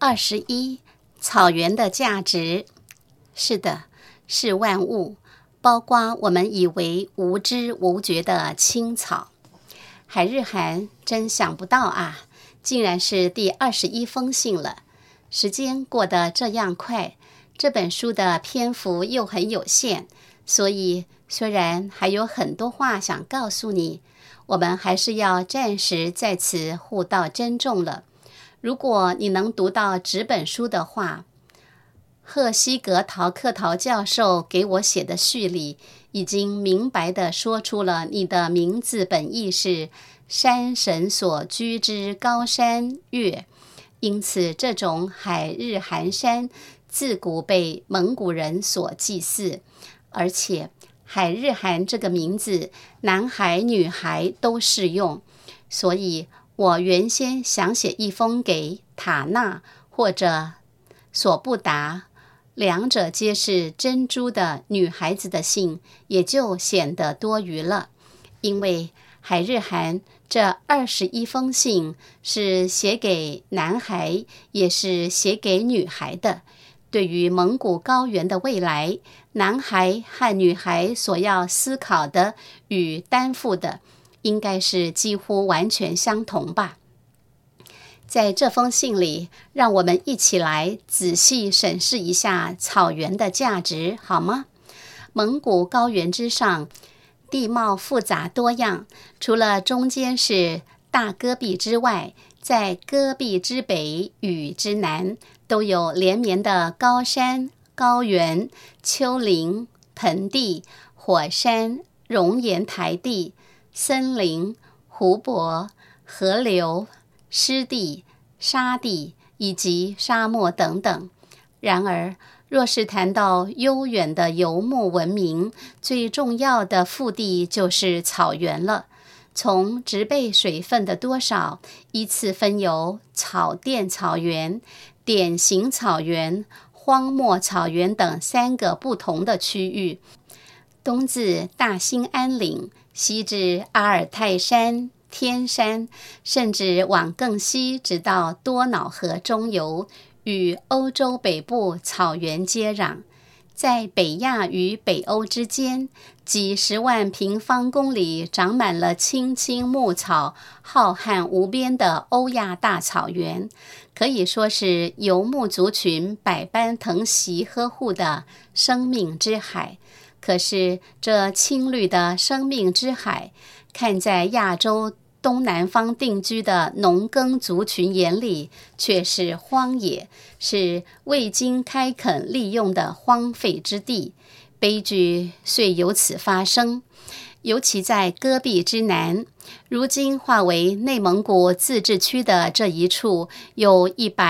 21草原的价值。是的，是万物，包括我们以为无知无觉的青草。海日涵真想不到啊，竟然是第21封信了。时间过得这样快，这本书的篇幅又很有限，所以虽然还有很多话想告诉你，我们还是要暂时在此互道珍重了。如果你能读到纸本书的话，赫西格陶克陶教授给我写的序里已经明白地说出了你的名字本意是山神所居之高山岳，因此这种海日寒山自古被蒙古人所祭祀，而且海日寒这个名字男孩女孩都适用，所以我原先想写一封给塔纳或者索布达，两者皆是珍珠的女孩子的信，也就显得多余了。因为海日涵这21封信是写给男孩，也是写给女孩的。对于蒙古高原的未来，男孩和女孩所要思考的与担负的应该是几乎完全相同吧。在这封信里，让我们一起来仔细审视一下草原的价值，好吗？蒙古高原之上，地貌复杂多样，除了中间是大戈壁之外，在戈壁之北与之南，都有连绵的高山、高原、丘陵、盆地、火山、熔岩台地、森林、湖泊、河流、湿地、沙地以及沙漠等等。然而，若是谈到悠远的游牧文明，最重要的腹地就是草原了。从植被水分的多少，依次分有草甸草原、典型草原、荒漠草原等3个不同的区域。东自大兴安岭，西至阿尔泰山、天山，甚至往更西直到多瑙河中游，与欧洲北部草原接壤。在北亚与北欧之间，几十万平方公里长满了青青牧草，浩瀚无边的欧亚大草原，可以说是游牧族群百般疼惜呵护的生命之海。可是这青绿的生命之海，看在亚洲东南方定居的农耕族群眼里却是荒野，是未经开垦利用的荒废之地。悲剧遂由此发生，尤其在戈壁之南，如今划为内蒙古自治区的这一处，有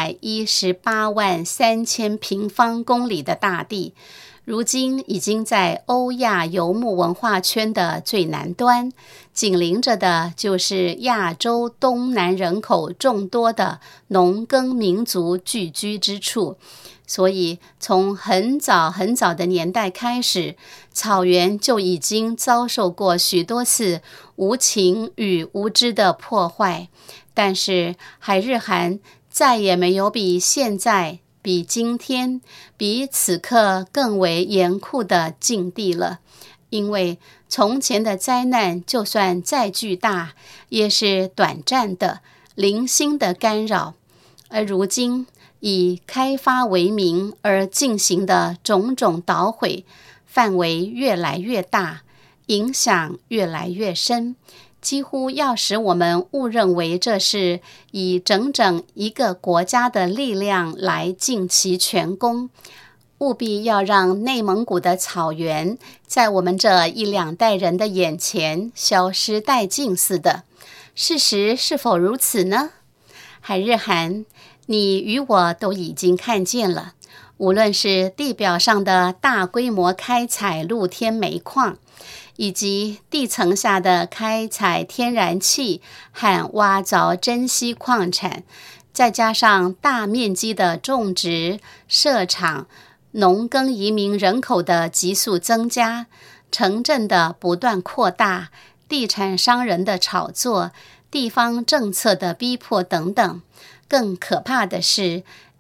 118万3千平方公里的大地，如今已经在欧亚游牧文化圈的最南端，紧邻着的就是亚洲东南人口众多的农耕民族聚居之处。所以从很早很早的年代开始，草原就已经遭受过许多次无情与无知的破坏。但是海日涵再也没有比现在、比今天、比此刻更为严酷的境地了。因为从前的灾难就算再巨大，也是短暂的、零星的干扰，而如今以开发为名而进行的种种捣毁，范围越来越大，影响越来越深，几乎要使我们误认为这是以整整一个国家的力量来尽其全功。务必要让内蒙古的草原在我们这1-2代人的眼前消失殆尽似的。事实是否如此呢？海日涵，你与我都已经看见了，无论是地表上的大规模开采露天煤矿，以及地层下的开采天然气和挖凿珍稀矿产，再加上大面积的种植、设厂、农耕移民人口的急速增加，城镇的不断扩大，地产商人的炒作，地方政策的逼迫等等。更可怕的是，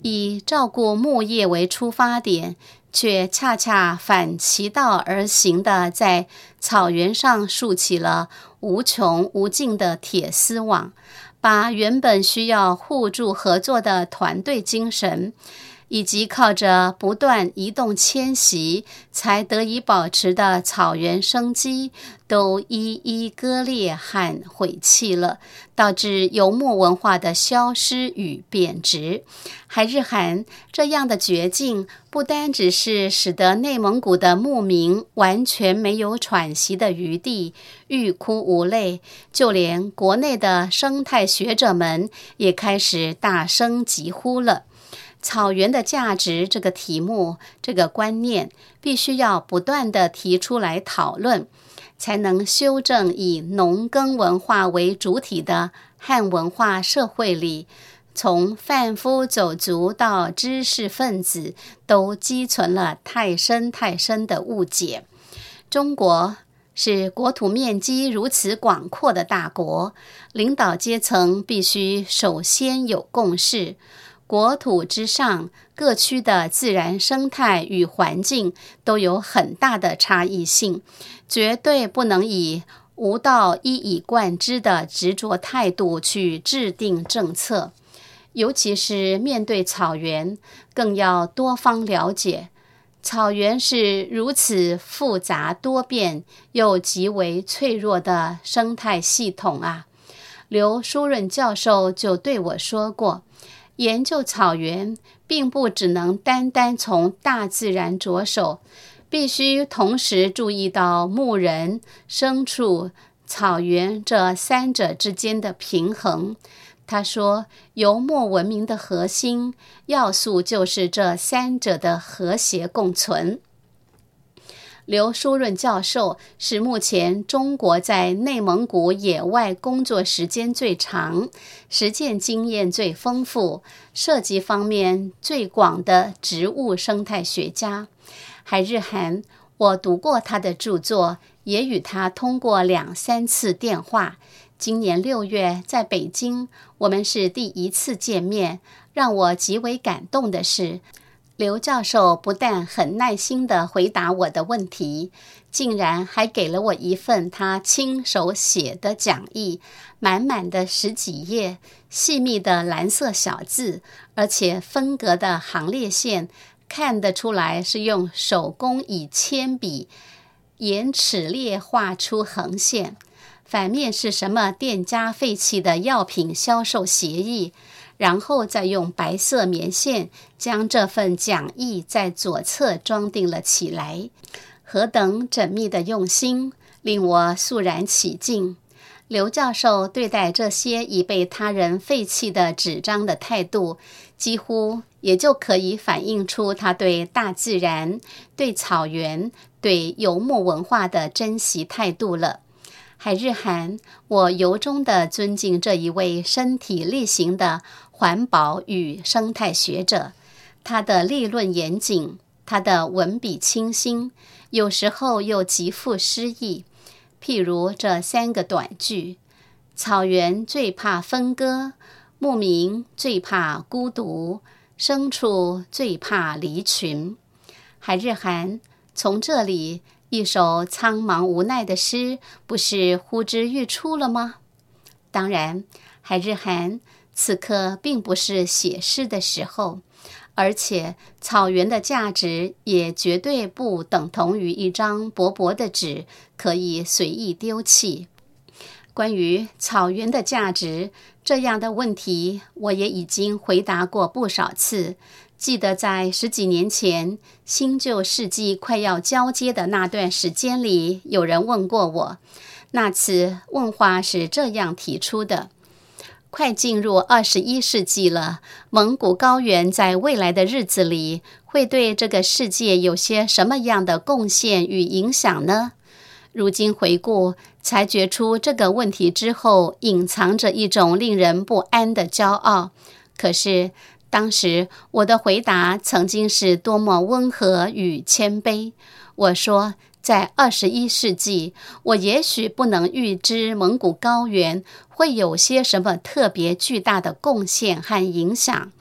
以照顾牧业为出发点，却恰恰反其道而行的在草原上竖起了无穷无尽的铁丝网，把原本需要互助合作的团队精神，以及靠着不断移动迁徙才得以保持的草原生机，都一一割裂和毁弃了，导致游牧文化的消失与贬值。海日韩这样的绝境，不单只是使得内蒙古的牧民完全没有喘息的余地，欲哭无泪，就连国内的生态学者们也开始大声疾呼了。草原的价值这个题目，这个观念必须要不断地提出来讨论，才能修正以农耕文化为主体的汉文化社会里，从贩夫走卒到知识分子都积存了太深太深的误解。中国是国土面积如此广阔的大国，领导阶层必须首先有共识。国土之上，各区的自然生态与环境都有很大的差异性，绝对不能以无道一以贯之的执着态度去制定政策。尤其是面对草原，更要多方了解。草原是如此复杂多变又极为脆弱的生态系统啊！刘书润教授就对我说过，研究草原并不只能单单从大自然着手，必须同时注意到牧人、牲畜、草原这三者之间的平衡。他说，游牧文明的核心要素就是这三者的和谐共存。刘书润教授是目前中国在内蒙古野外工作时间最长、实践经验最丰富、涉及方面最广的植物生态学家。海日韩，我读过他的著作，也与他通过2-3次电话。今年6月在北京，我们是第一次见面。让我极为感动的是，刘教授不但很耐心地回答我的问题，竟然还给了我一份他亲手写的讲义，满满的10几页，细密的蓝色小字，而且分隔的行列线看得出来是用手工以铅笔沿齿列画出横线，反面是什么店家废弃的药品销售协议，然后再用白色棉线将这份讲义在左侧装订了起来。何等缜密的用心，令我肃然起敬。刘教授对待这些已被他人废弃的纸张的态度，几乎也就可以反映出他对大自然、对草原、对游牧文化的珍惜态度了。海日韩，我由衷地尊敬这一位身体力行的环保与生态学者，他的立论严谨，他的文笔清新，有时候又极富诗意。譬如这3个短句：草原最怕分割，牧民最怕孤独，牲畜最怕离群。海日韩，从这里一首苍茫无奈的诗不是呼之欲出了吗？当然，海日韩，此刻并不是写诗的时候，而且草原的价值也绝对不等同于一张薄薄的纸可以随意丢弃。关于草原的价值这样的问题，我也已经回答过不少次。记得在10几年前，新旧世纪快要交接的那段时间里，有人问过我。那次问话是这样提出的：快进入21世纪了，蒙古高原在未来的日子里会对这个世界有些什么样的贡献与影响呢？如今回顾，才觉出这个问题之后隐藏着一种令人不安的骄傲。可是当时我的回答曾经是多么温和与谦卑。我说，在21世纪，我也许不能预知蒙古高原会有些什么特别巨大的贡献和影响，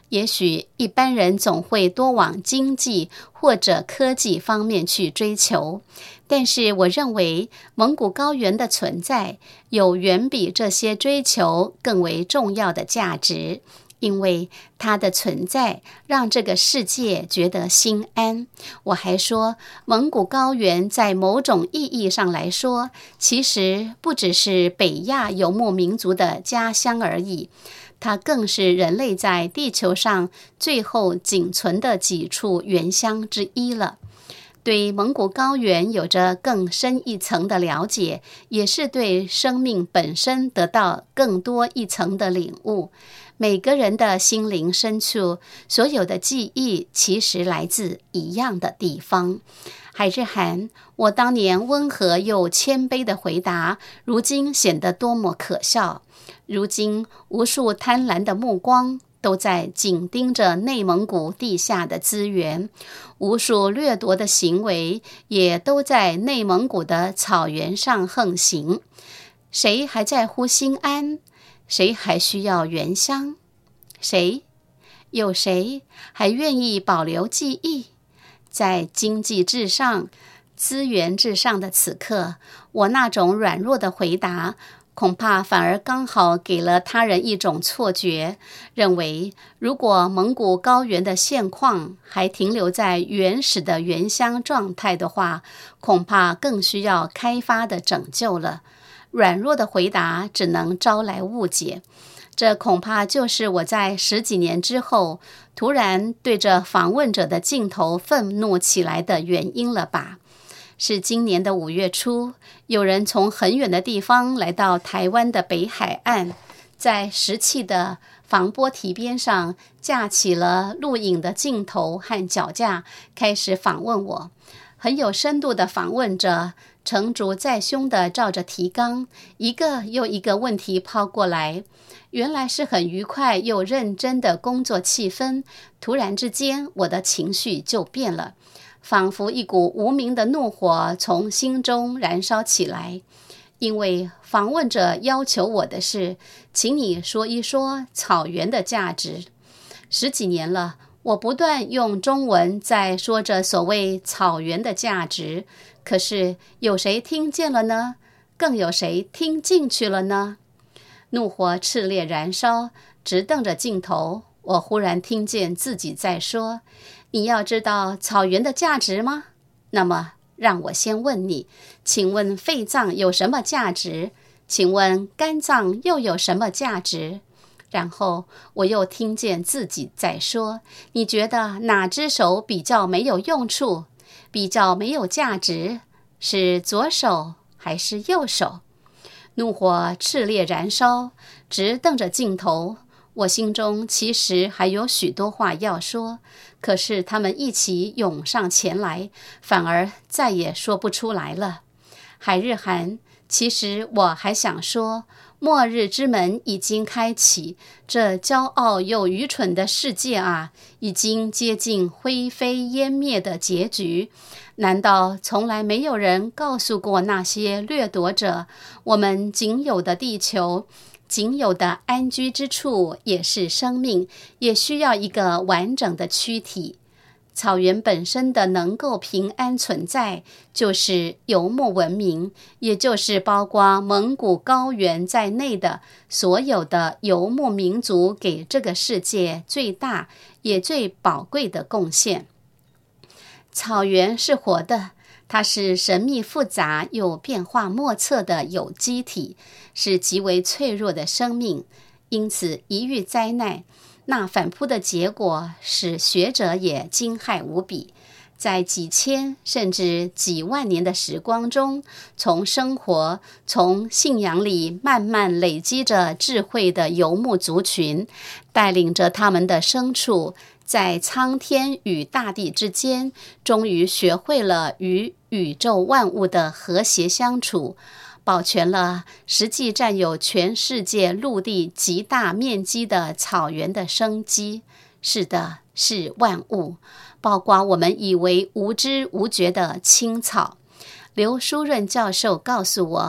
也许一般人总会多往经济或者科技方面去追求，但是我认为蒙古高原的存在有远比这些追求更为重要的价值，因为它的存在让这个世界觉得心安。我还说，蒙古高原在某种意义上来说，其实不只是北亚游牧民族的家乡而已，它更是人类在地球上最后仅存的几处原乡之一了。对蒙古高原有着更深一层的了解，也是对生命本身得到更多一层的领悟。每个人的心灵深处，所有的记忆其实来自一样的地方。海日涵，我当年温和又谦卑的回答，如今显得多么可笑。如今无数贪婪的目光都在紧盯着内蒙古地下的资源，无数掠夺的行为也都在内蒙古的草原上横行。谁还在乎心安？谁还需要原乡？有谁还愿意保留记忆？在经济至上、资源至上的此刻，我那种软弱的回答恐怕反而刚好给了他人一种错觉，认为如果蒙古高原的现况还停留在原始的原乡状态的话，恐怕更需要开发的拯救了。软弱的回答只能招来误解，这恐怕就是我在10几年之后突然对着访问者的镜头愤怒起来的原因了吧。是今年的5月初，有人从很远的地方来到台湾的北海岸，在石砌的防波堤边上架起了录影的镜头和脚架，开始访问我。很有深度的访问着，成竹在胸的照着提纲，一个又一个问题抛过来。原来是很愉快又认真的工作气氛，突然之间我的情绪就变了，仿佛一股无名的怒火从心中燃烧起来。因为访问者要求我的是，请你说一说草原的价值。10几年了，我不断用中文在说着所谓草原的价值，可是有谁听见了呢？更有谁听进去了呢？怒火炽烈燃烧，直瞪着镜头，我忽然听见自己在说，你要知道草原的价值吗？那么让我先问你，请问肺脏有什么价值？请问肝脏又有什么价值？然后我又听见自己在说，你觉得哪只手比较没有用处，比较没有价值，是左手还是右手？怒火炽烈燃烧，直瞪着镜头，我心中其实还有许多话要说，可是他们一起涌上前来，反而再也说不出来了。海日涵，其实我还想说，末日之门已经开启，这骄傲又愚蠢的世界啊，已经接近灰飞烟灭的结局。难道从来没有人告诉过那些掠夺者，我们仅有的地球，仅有的安居之处也是生命，也需要一个完整的躯体。草原本身的能够平安存在，就是游牧文明，也就是包括蒙古高原在内的所有的游牧民族给这个世界最大也最宝贵的贡献。草原是活的，它是神秘复杂又变化莫测的有机体，是极为脆弱的生命，因此一遇灾难，那反扑的结果使学者也惊骇无比。在几千甚至几万年的时光中，从生活、从信仰里慢慢累积着智慧的游牧族群，带领着他们的牲畜，在苍天与大地之间，终于学会了与宇宙万物的和谐相处，保全了实际占有全世界陆地极大面积的草原的生机。是的，是万物，包括我们以为无知无觉的青草。刘书润教授告诉我，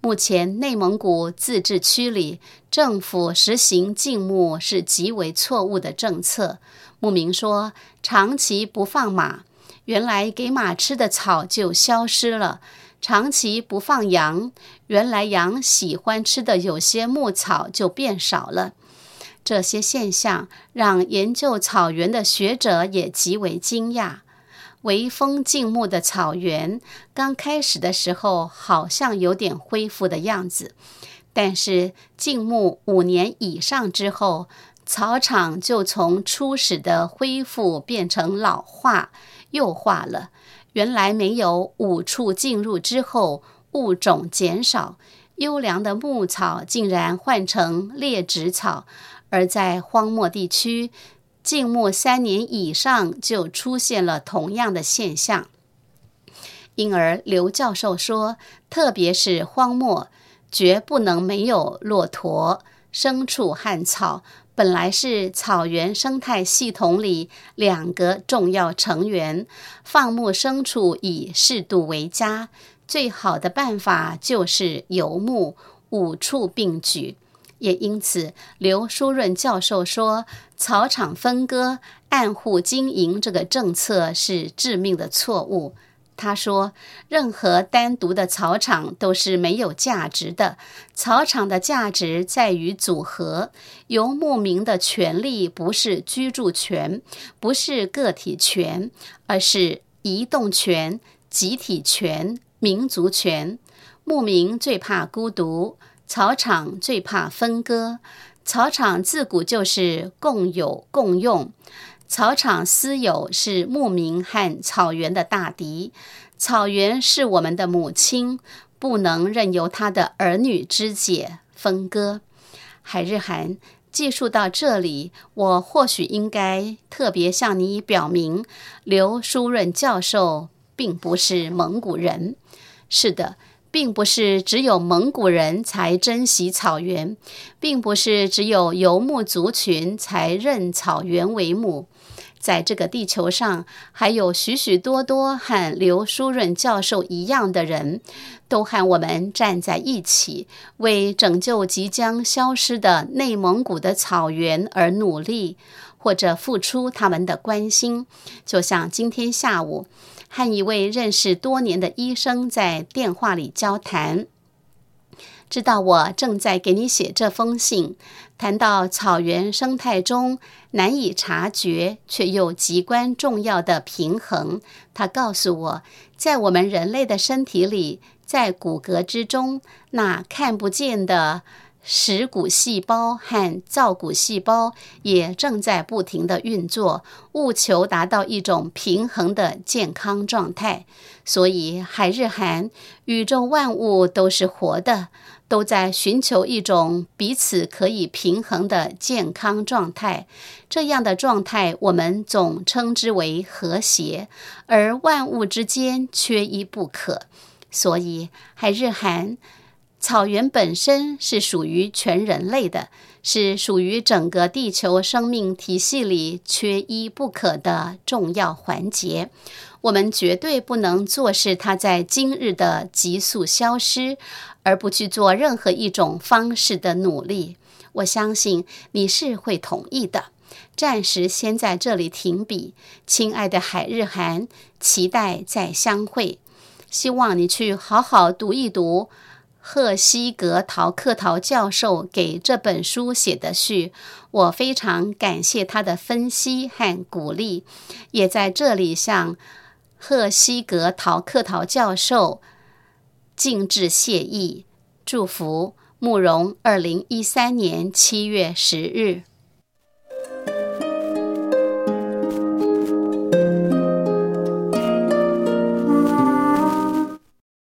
目前内蒙古自治区里，政府实行禁牧是极为错误的政策。牧民说，长期不放马，原来给马吃的草就消失了；长期不放羊，原来羊喜欢吃的有些牧草就变少了。这些现象让研究草原的学者也极为惊讶。围封禁牧的草原刚开始的时候好像有点恢复的样子，但是禁牧5年以上之后，草场就从初始的恢复变成老化、幼化了。原来没有5处进入之后，物种减少，优良的牧草竟然换成劣质草，而在荒漠地区，禁牧3年以上就出现了同样的现象。因而刘教授说，特别是荒漠，绝不能没有骆驼、牲畜和草，本来是草原生态系统里2个重要成员，放牧牲畜以适度为佳，最好的办法就是游牧，5处并举。也因此，刘书润教授说，草场分割、按户经营这个政策是致命的错误。他说，任何单独的草场都是没有价值的，草场的价值在于组合。游牧民的权利不是居住权，不是个体权，而是移动权、集体权、民族权。牧民最怕孤独，草场最怕分割。草场自古就是共有共用，草场私有是牧民和草原的大敌。草原是我们的母亲，不能任由他的儿女肢解分割。海日涵，记述到这里，我或许应该特别向你表明，刘书润教授并不是蒙古人。是的，并不是只有蒙古人才珍惜草原，并不是只有游牧族群才认草原为母。在这个地球上，还有许许多多和刘书润教授一样的人，都和我们站在一起，为拯救即将消失的内蒙古的草原而努力，或者付出他们的关心。就像今天下午，和一位认识多年的医生在电话里交谈，知道我正在给你写这封信，谈到草原生态中难以察觉却又极关重要的平衡。他告诉我，在我们人类的身体里，在骨骼之中，那看不见的蚀骨细胞和造骨细胞也正在不停地运作，务求达到一种平衡的健康状态。所以海日涵，宇宙万物都是活的，都在寻求一种彼此可以平衡的健康状态。这样的状态我们总称之为和谐，而万物之间缺一不可。所以海日涵，草原本身是属于全人类的，是属于整个地球生命体系里缺一不可的重要环节。我们绝对不能坐视它在今日的急速消失，而不去做任何一种方式的努力。我相信你是会同意的。暂时先在这里停笔，亲爱的海日涵，期待再相会。希望你去好好读一读赫西格陶克陶教授给这本书写的序，我非常感谢他的分析和鼓励，也在这里向赫西格陶克陶教授敬致谢意，祝福。慕容2013年7月10日。